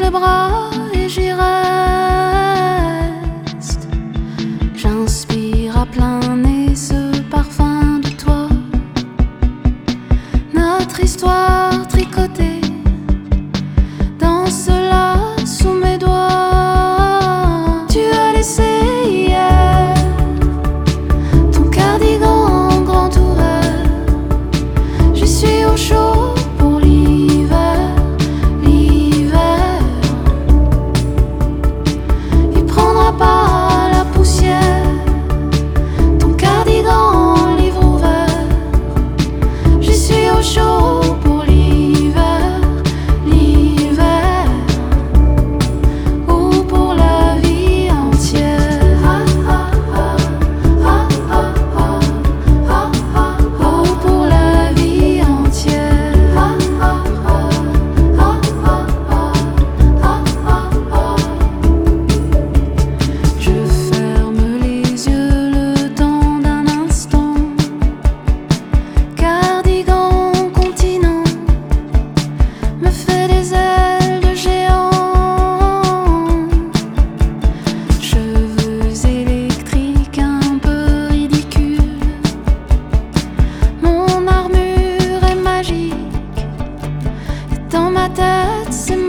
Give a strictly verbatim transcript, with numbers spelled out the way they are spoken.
tes bras et j'y reste. J'inspire à plein nez ce parfum de toi. Notre histoire tricotée danse là sous mes doigts. Tu as laissé hier ton cardigan grand ouvert. Je suis au chaud pour l'hiver, l'hiver. Il prendra pas la poussière, ton cardigan livre ouvert. Je suis au chaud pour l'hiver, l'hiver, ou pour la vie entière. Ah, ah, ah, ah, ah, ah, ah, ah, ou pour la vie entière. Ah, ah, ah, ah, ah, ah, ah, ah. Je ferme les yeux le temps d'un instant. Cardigan continent me fait des ailes de géant. Cheveux électriques un peu ridicules. Mon armure est magique. Dans ma tête, c'est